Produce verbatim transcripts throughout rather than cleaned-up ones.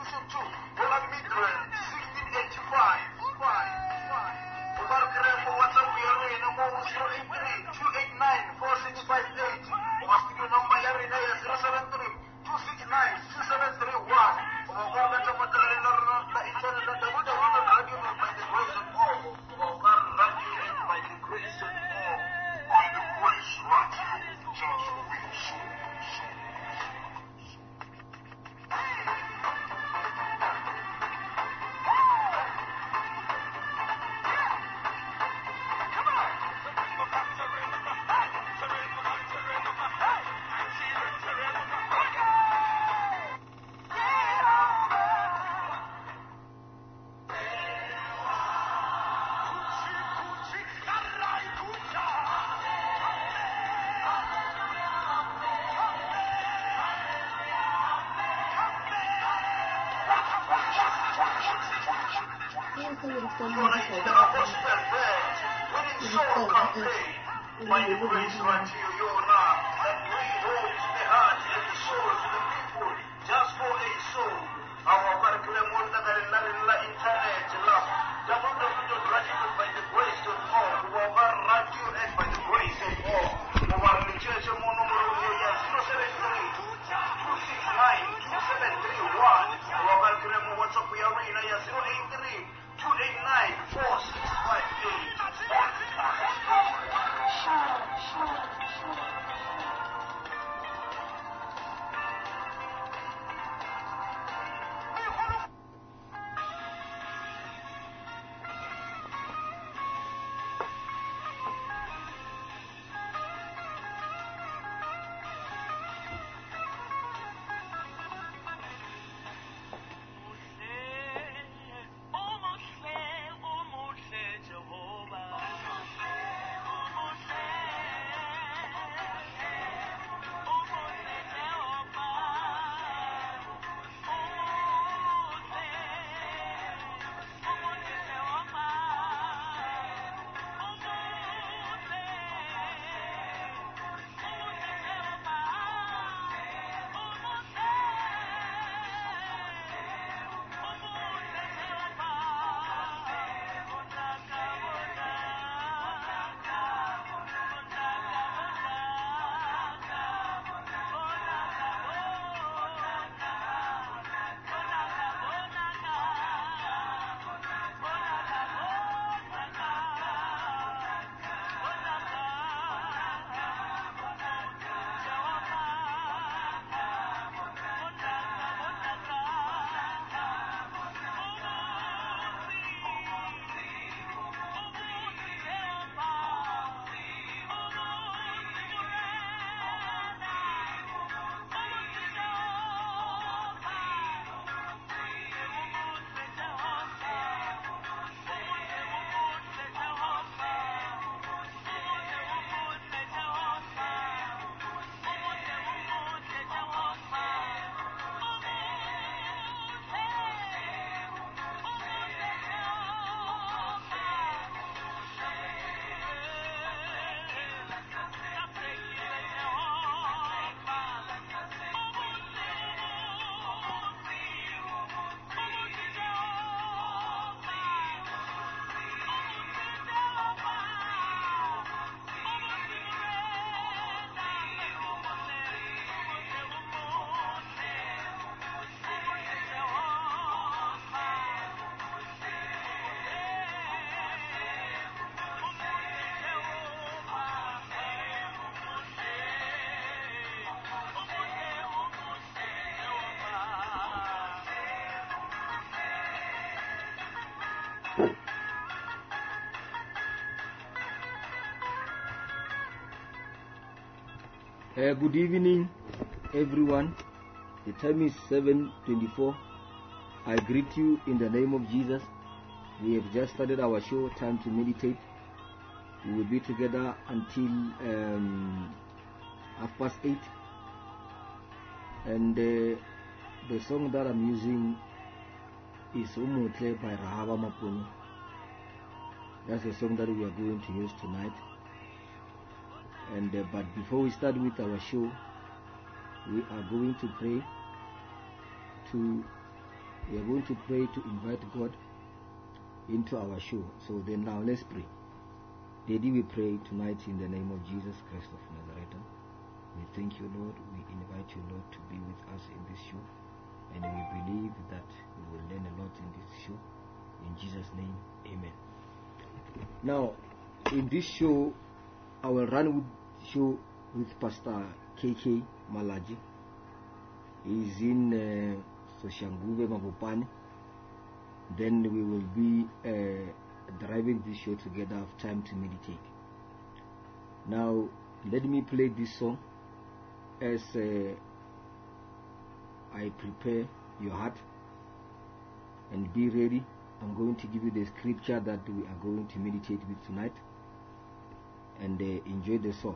Uh, good evening, everyone. The time is seven twenty-four. I greet you in the name of Jesus. We have just started our show, Time to Meditate. We will be together until um, half past eight. And uh, the song that I'm using is Umutle by Rahaba Mapuni. That's the song that we are going to use tonight. And uh, but before we start with our show, we are going to pray to we are going to pray to invite God into our show. So then now let's pray. Daddy, we pray tonight in the name of Jesus Christ of Nazareth. We thank you, Lord. We invite you, Lord, to be with us in this show. And we believe that we will learn a lot in this show. In Jesus' name, amen. Now, in this show, I will run with show with Pastor K K Malaji. He's in uh, Soshanguve Mabopane. Then we will be uh, driving this show together, have time to meditate. Now, let me play this song as uh, I prepare your heart, and be ready. I'm going to give you the scripture that we are going to meditate with tonight, and uh, enjoy the song.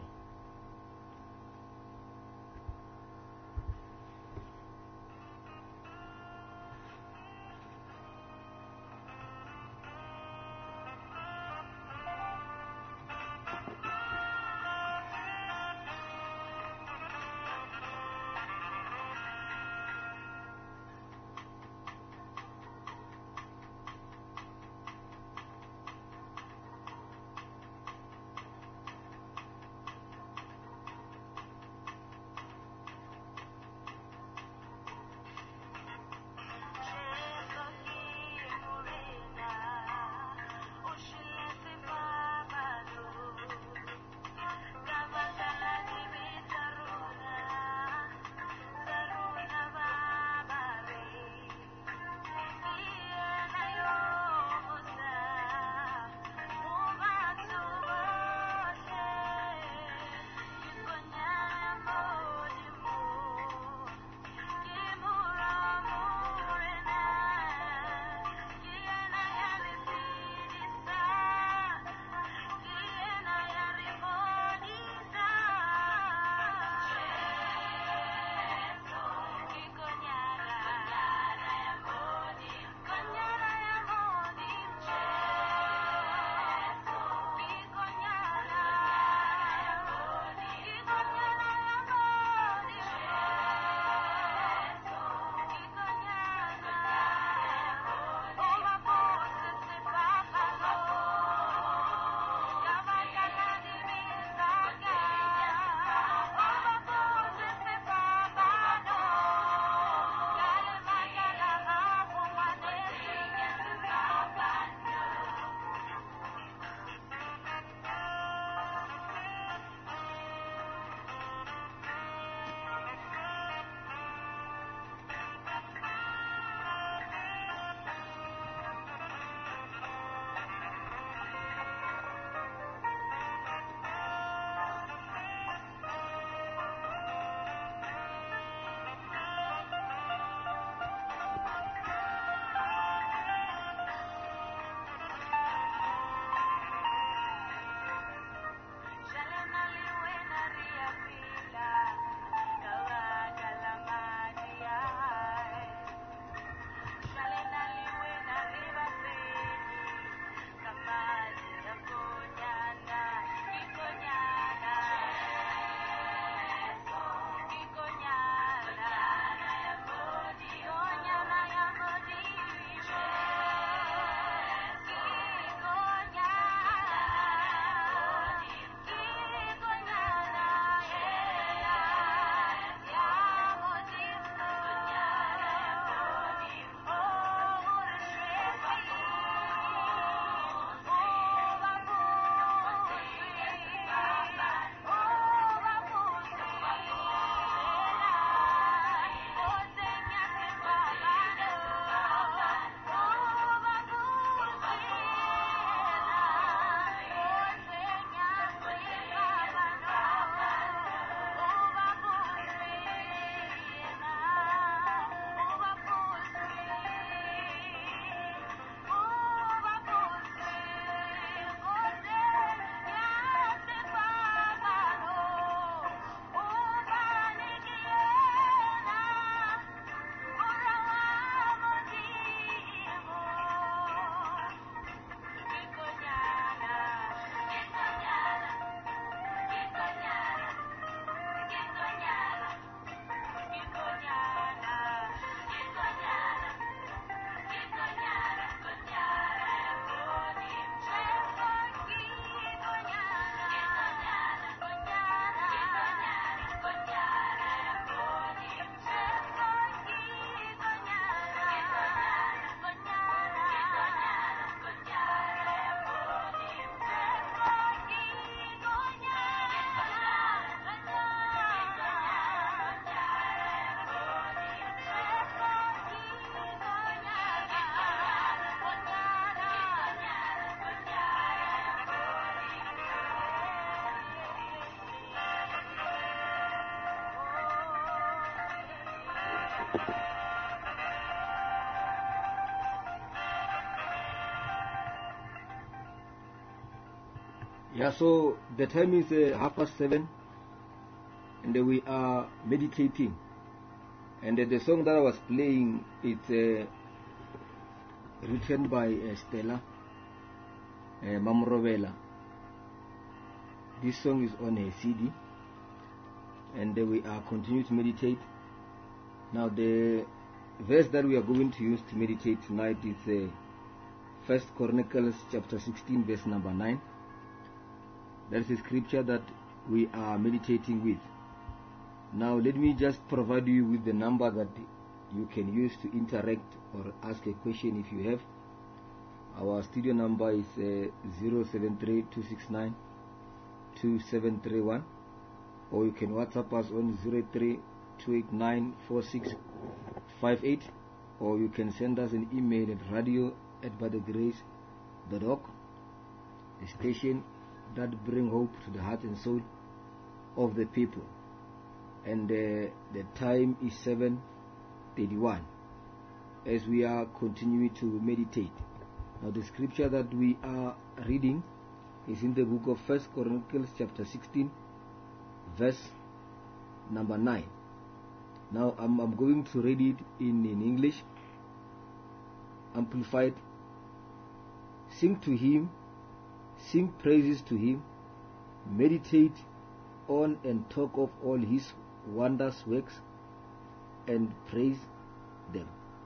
Yeah, so the time is uh, half past seven, and uh, we are meditating. And uh, the song that I was playing is uh, written by uh, Stella uh, Mamrovela. This song is on a C D, and uh, we are continuing to meditate. Now, the verse that we are going to use to meditate tonight is uh, First Chronicles chapter sixteen, verse number nine. That is a scripture that we are meditating with. Now, let me just provide you with the number that you can use to interact or ask a question if you have. Our studio number is uh, zero seven three two six nine two seven three one, or you can WhatsApp us on zero eight three two eight nine four six five eight, or you can send us an email at radio at bythegrace dot org, the station that bring hope to the heart and soul of the people. And uh, the time is seven thirty-one as we are continuing to meditate. Now, the scripture that we are reading is in the book of First Chronicles chapter sixteen, verse number nine. Now, I'm, I'm going to read it in, in English, amplified. Sing to him, sing praises to him, meditate on and talk of all his wondrous works, and praise them.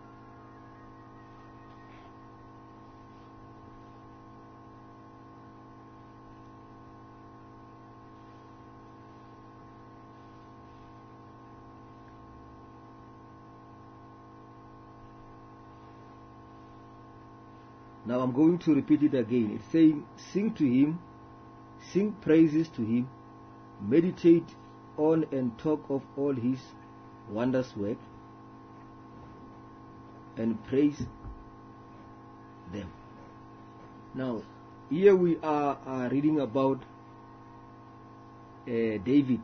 Now I'm going to repeat it again. It's saying, sing to him, sing praises to him, meditate on and talk of all his wondrous work, and praise them. Now, here we are uh, reading about uh, David.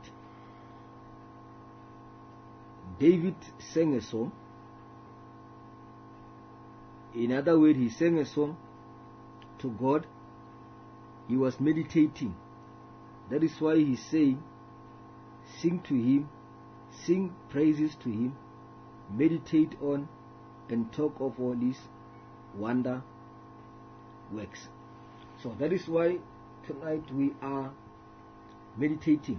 David sang a song. In other words, he sang a song to God. He was meditating. That is why he's saying, sing to him, sing praises to him, meditate on and talk of all his wonder works. So that is why tonight we are meditating.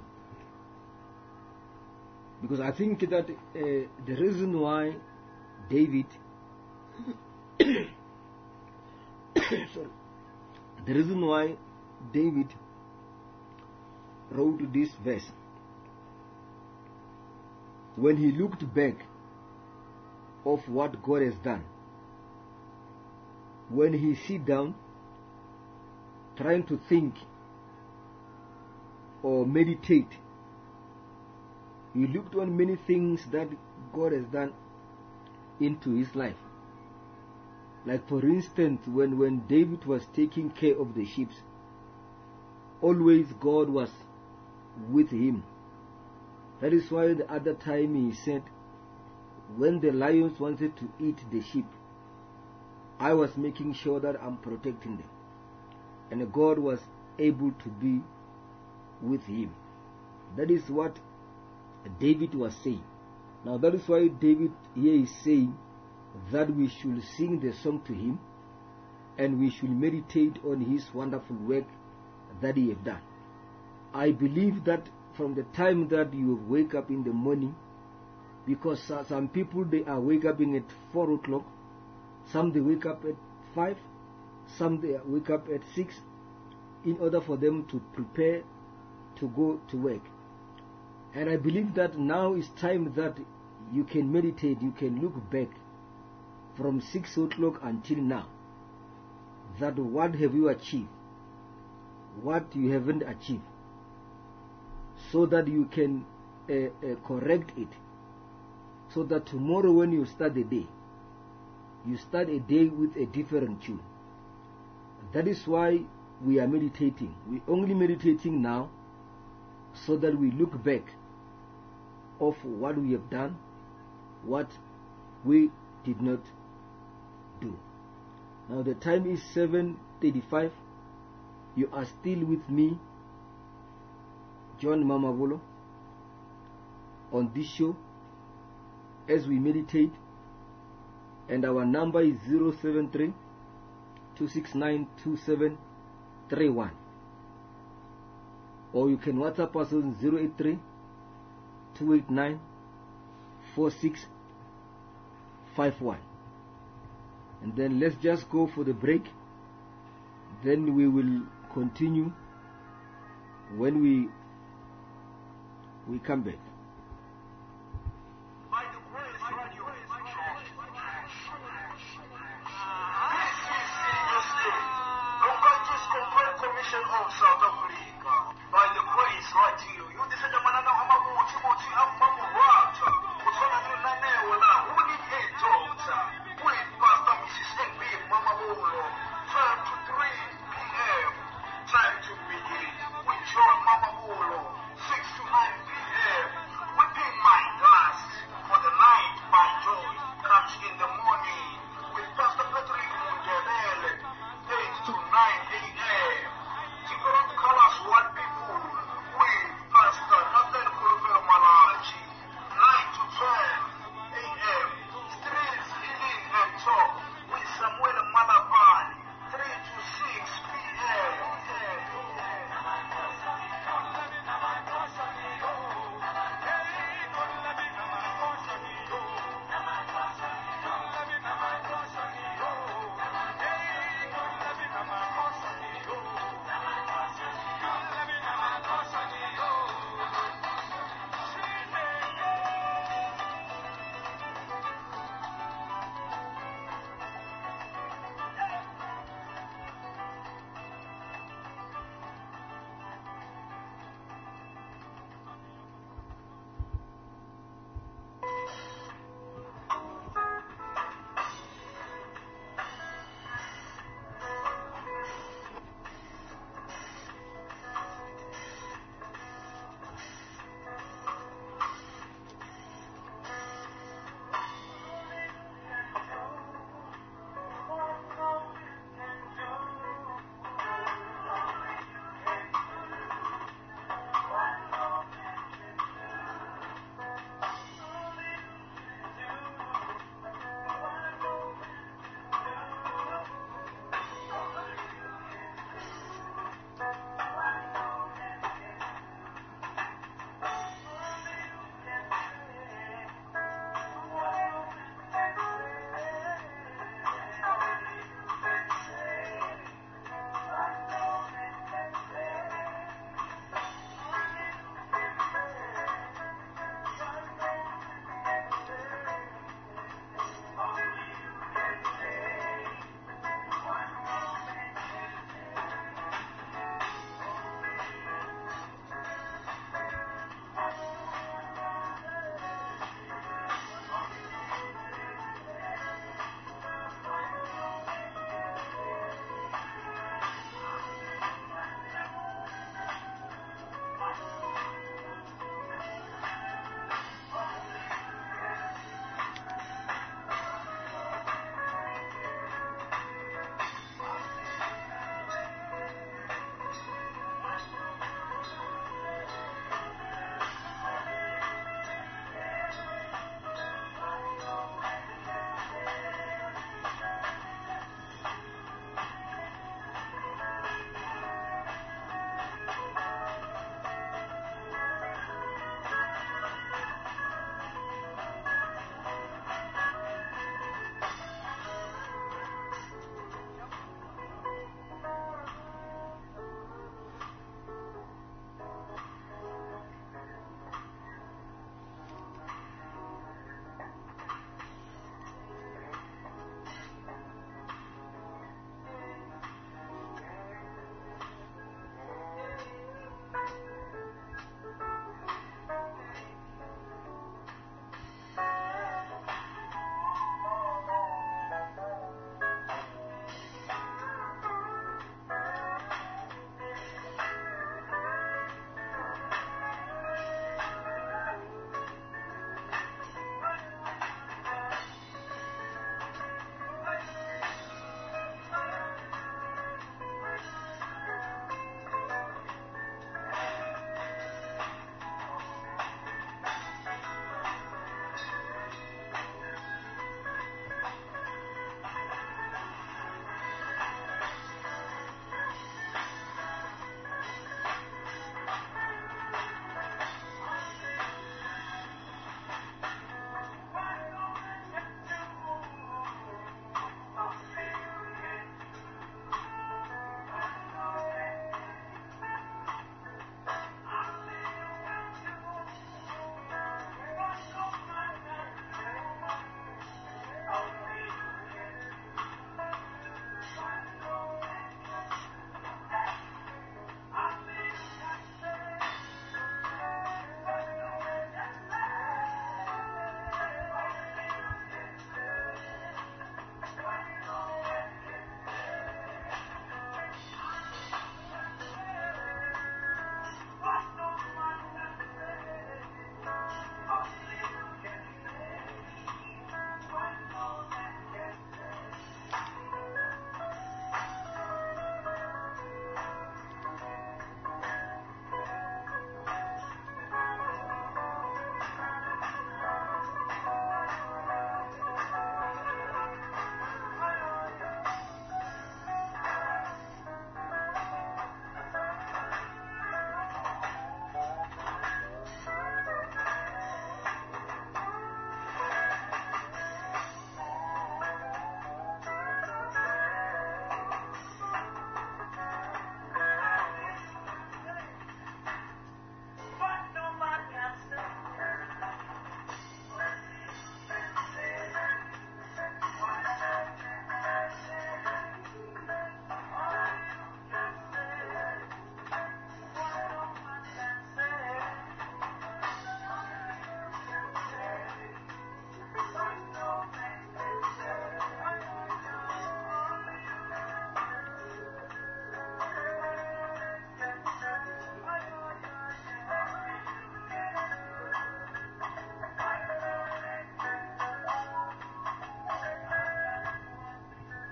Because I think that uh, the reason why David sorry, the reason why David wrote this verse, when he looked back of what God has done, when he sit down trying to think or meditate, he looked on many things that God has done into his life. Like, for instance, when, when David was taking care of the sheep, always God was with him. That is why the other time he said, when the lions wanted to eat the sheep, I was making sure that I'm protecting them. And God was able to be with him. That is what David was saying. Now that is why David here is saying that we should sing the song to him, and we should meditate on his wonderful work that he has done. I believe that from the time that you wake up in the morning, because some people, they are wake up at four o'clock, some they wake up at five, some they wake up at six, in order for them to prepare to go to work. And I believe that now is time that you can meditate, you can look back from six o'clock until now, that what have you achieved, what you haven't achieved, so that you can uh, uh, correct it, so that tomorrow when you start the day, you start a day with a different tune. That is why we are meditating. We only meditating now so that we look back of what we have done, what we did not do. Now the time is seven thirty-five. You are still with me, John Mamabolo, on this show as we meditate, and our number is zero seven three, two six nine, two seven three one, or you can WhatsApp us on zero eight three, two eight nine, four six five one. And then let's just go for the break, then we will continue when we we come back. Of South Africa, by the grace right here, you decide manana amabuti buti amamuwacha, usona nunanewa na huni hetota, with Pastor Missus N B Mamabolo, twelve to three p m, time to begin, with John Mamabolo, six to nine p m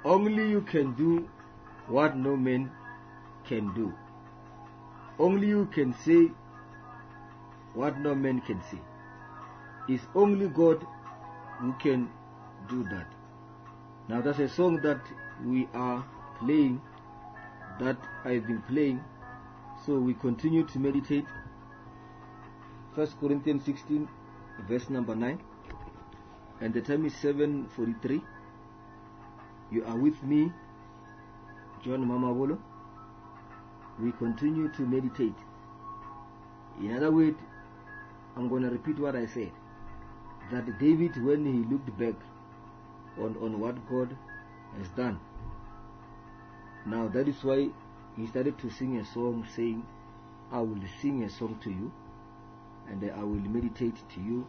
only you can do what no man can do. Only you can say what no man can say. It's only God who can do that. Now that's a song that we are playing, that I've been playing. So we continue to meditate. First Corinthians sixteen, verse number nine. And the time is seven forty-three. You are with me, John Mamabolo. We continue to meditate. In other words, I'm going to repeat what I said. That David, when he looked back on, on what God has done, now that is why he started to sing a song saying, I will sing a song to you, and I will meditate to you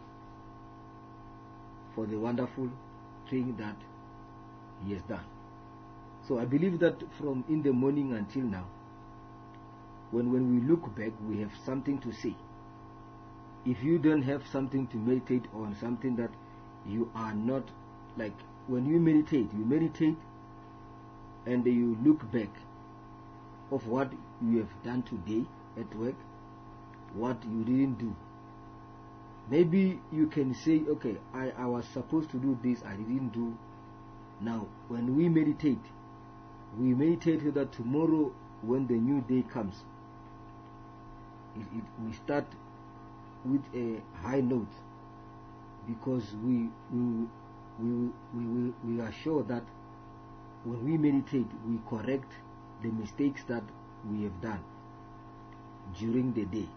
for the wonderful thing that he has done. So I believe that from in the morning until now, when, when we look back, we have something to say. If you don't have something to meditate on, something that you are not, like when you meditate, you meditate and you look back of what you have done today at work, what you didn't do. Maybe you can say, okay, I, I was supposed to do this, I didn't do. Now, when we meditate, we meditate so that tomorrow, when the new day comes, it, it, we start with a high note, because we we we we, we, we are sure that when we meditate, we correct the mistakes that we have done during the day.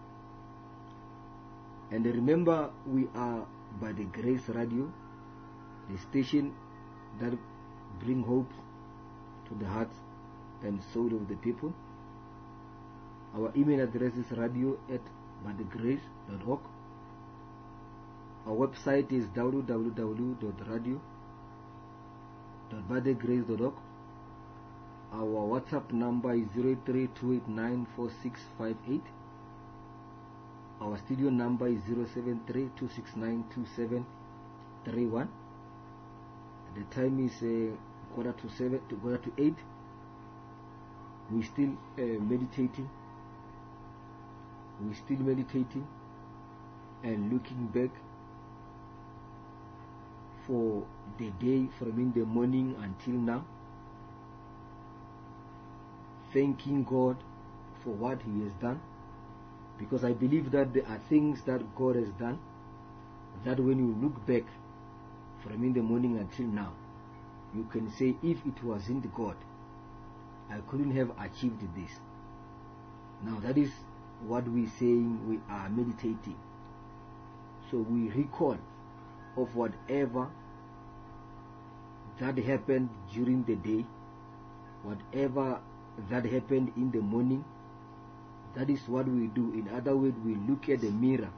And remember, we are by the Grace Radio, the station that bring hope to the hearts and soul of the people. Our email address is radio at by the grace dot org. Our website is w w w dot radio dot by the grace dot org. Our WhatsApp number is zero eight three two eight nine four six five eight. Our studio number is zero seven three two six nine two seven three one. The time is uh, quarter to seven to quarter to eight. We still uh, meditating. We still meditating and looking back for the day from in the morning until now, thanking God for what He has done, because I believe that there are things that God has done that when you look back from in the morning until now, you can say, if it wasn't God, I couldn't have achieved this. Now that is what we're saying. We are meditating, so we recall of whatever that happened during the day, whatever that happened in the morning. That is what we do. In other words, we look at the mirror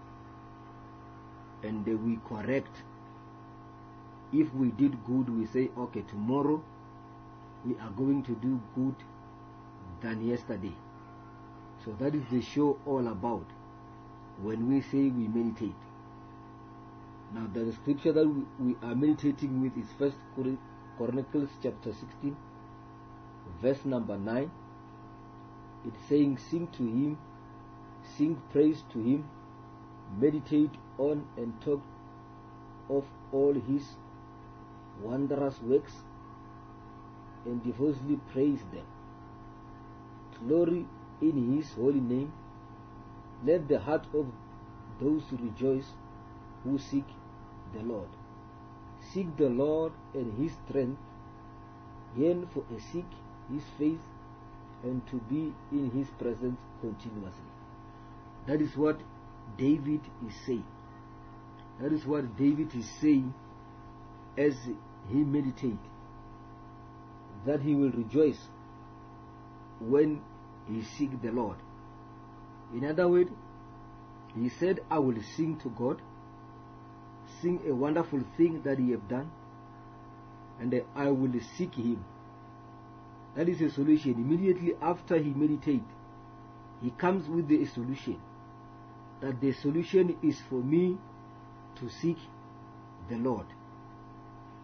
and we correct. If we did good, we say, okay, tomorrow we are going to do good than yesterday. So that is the show all about when we say we meditate. Now the scripture that we, we are meditating with is First Chronicles chapter sixteen, verse number nine. It's saying, sing to Him, sing praise to Him, meditate on and talk of all His wondrous works, and devoutly praise them. Glory in His holy name. Let the heart of those rejoice who seek the Lord. Seek the Lord and His strength, yearn for a seek His face, and to be in His presence continuously. That is what David is saying. That is what David is saying as he meditates, that he will rejoice when he seek the Lord. In other words, he said, I will sing to God, sing a wonderful thing that He have done, and I will seek Him. That is a solution. Immediately after he meditates, he comes with the solution. That the solution is for me to seek the Lord.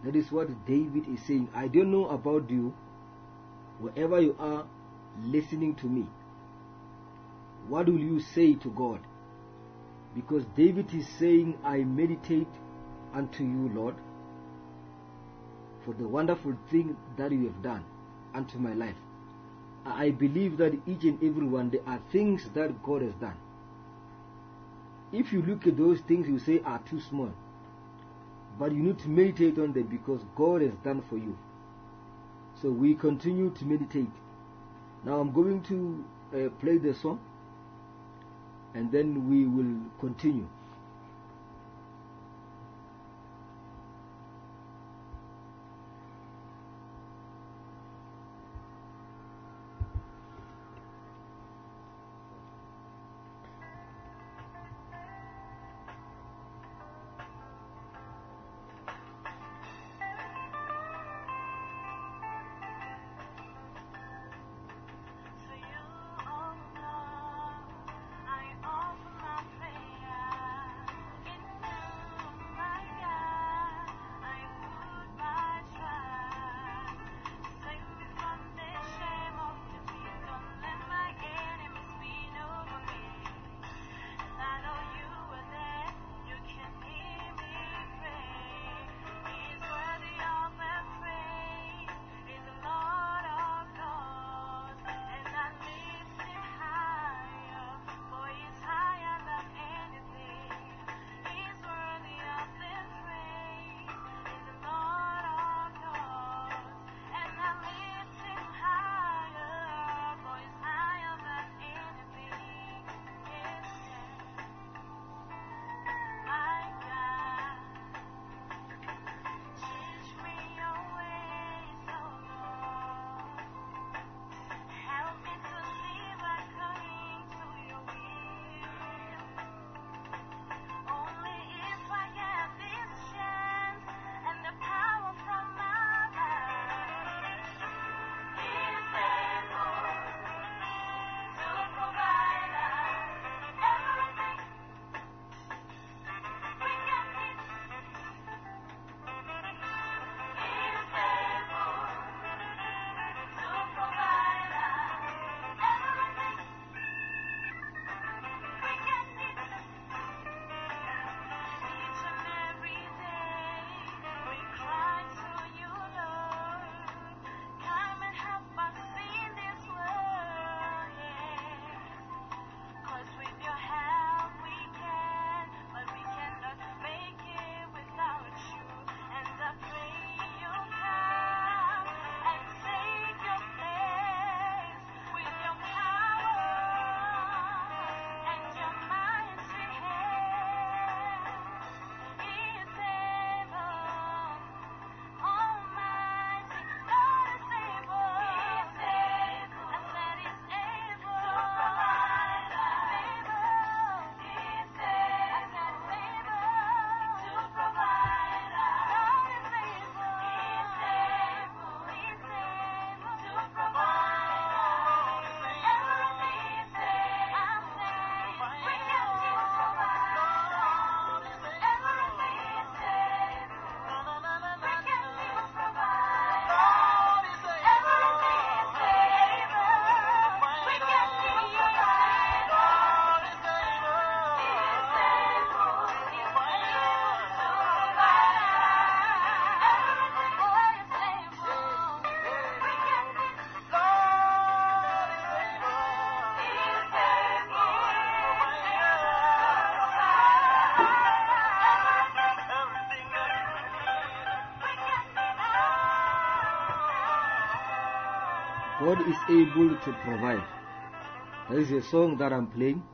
That is what David is saying. I don't know about you, wherever you are listening to me. What will you say to God? Because David is saying, I meditate unto you, Lord, for the wonderful thing that you have done unto my life. I believe that each and every one, there are things that God has done. If you look at those things you say are too small, but you need to meditate on them because God has done for you. So we continue to meditate. Now I'm going to uh, play the song, and then we will continue. God is able to provide. There is a song that I'm playing,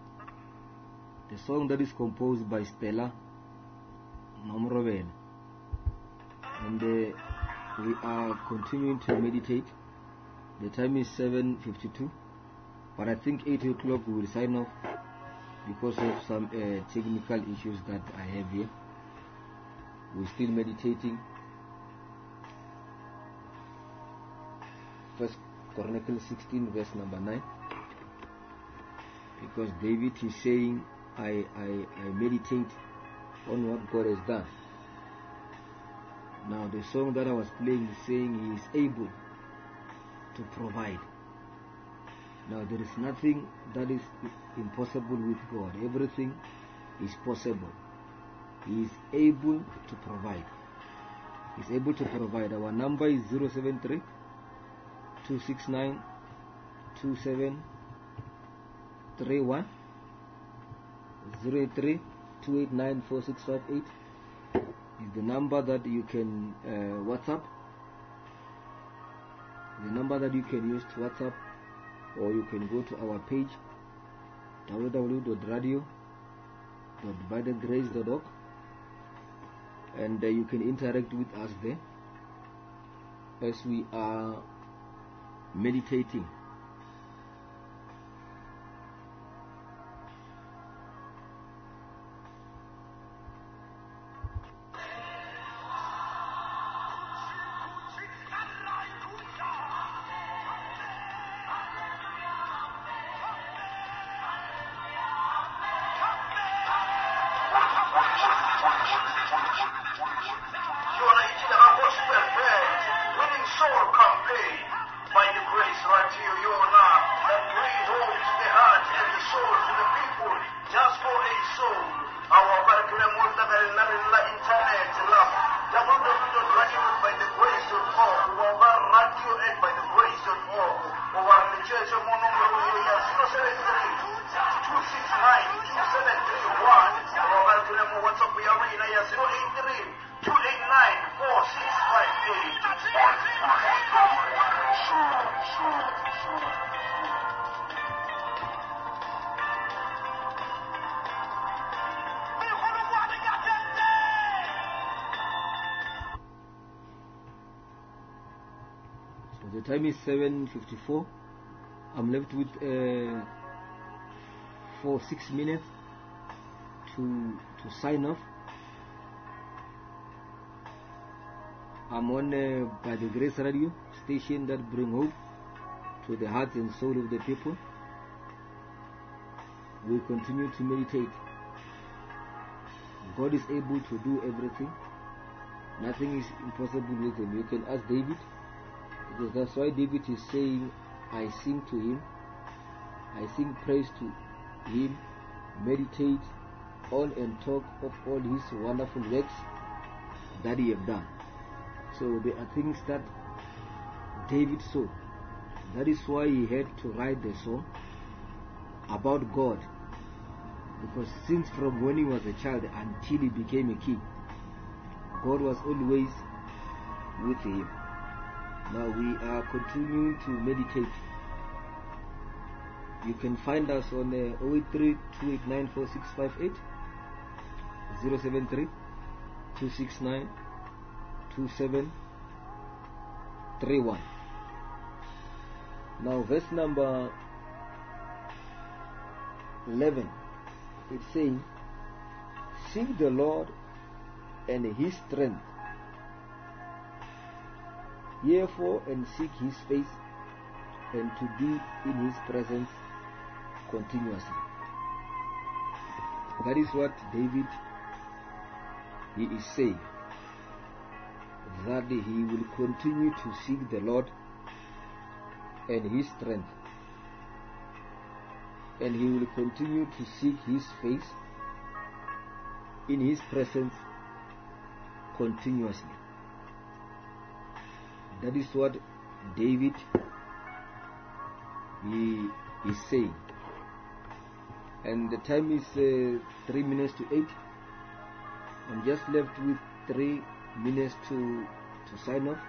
the song that is composed by Stella Mamrovel. And uh, we are continuing to meditate. The time is seven fifty-two, but I think eight o'clock we will sign off because of some uh, technical issues that I have here. We're still meditating. First Chronicles sixteen verse number nine, because David is saying, I, I, I meditate on what God has done. Now the song that I was playing is saying He is able to provide. Now there is nothing that is impossible with God. Everything is possible. He is able to provide. He is able to provide. Our number is zero seven three, two six nine, two seven three one, zero eight three, two eight nine, four six five eight is the number that you can uh, WhatsApp. The number that you can use to WhatsApp, or you can go to our page w w w dot radio dot by the grace dot org, and uh, you can interact with us there as we are meditating. The time is seven fifty-four. I'm left with uh, for six minutes to to sign off. I'm on uh, by the Grace Radio station that bring hope to the heart and soul of the people. We continue to meditate. God is able to do everything. Nothing is impossible with Him. You can ask David. Because that's why David is saying, I sing to Him, I sing praise to Him, meditate on and talk of all His wonderful works that He have done. So there are things that David saw. That is why he had to write the song about God. Because since from when he was a child until he became a king, God was always with him. Now we are continuing to meditate. You can find us on uh, zero eight three, two eight nine, four six five eight, zero seven three, two six nine, two seven three one. Now verse number eleven, it's saying, seek the Lord and His strength, therefore, and seek His face, and to be in His presence continuously. That is what David, he is saying, that he will continue to seek the Lord and His strength, and he will continue to seek His face in His presence continuously. That is what David he is saying. And the time is uh, three minutes to eight. I'm just left with three minutes to to sign off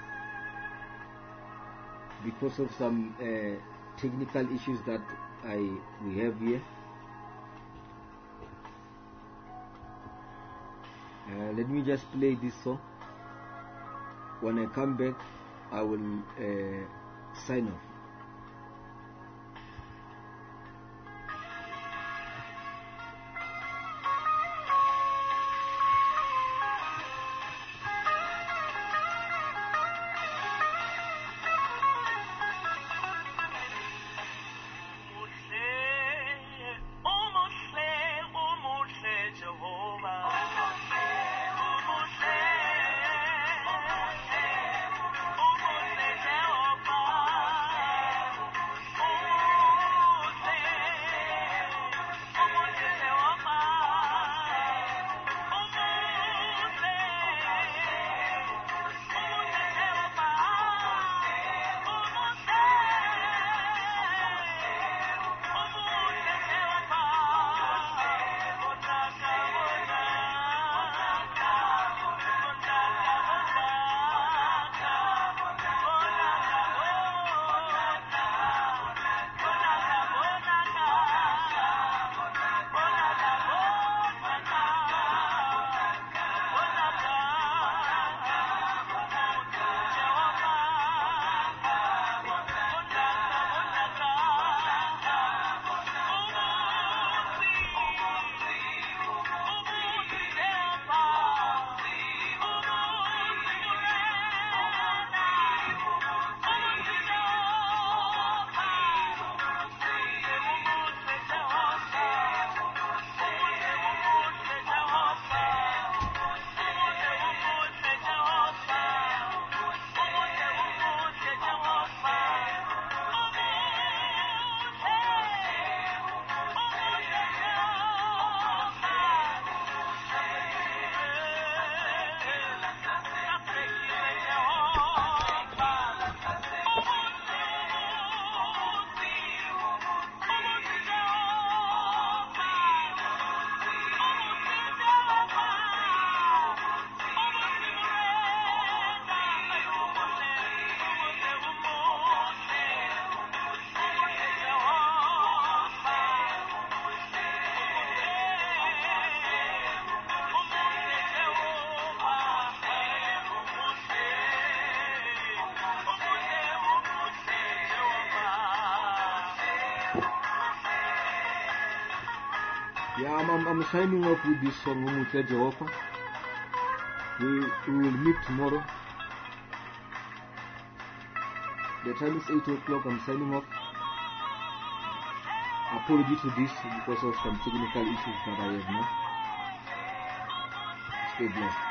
because of some uh, technical issues that I we have here. Uh, let me just play this song. When I come back, I will uh, sign off. Jehovah, Yeah, I'm, I'm, I'm signing off with this song, Umucha Jehovah. We, we will meet tomorrow. The time is eight o'clock. I'm signing off. Apology to this because of some technical issues that I have now. Stay blessed.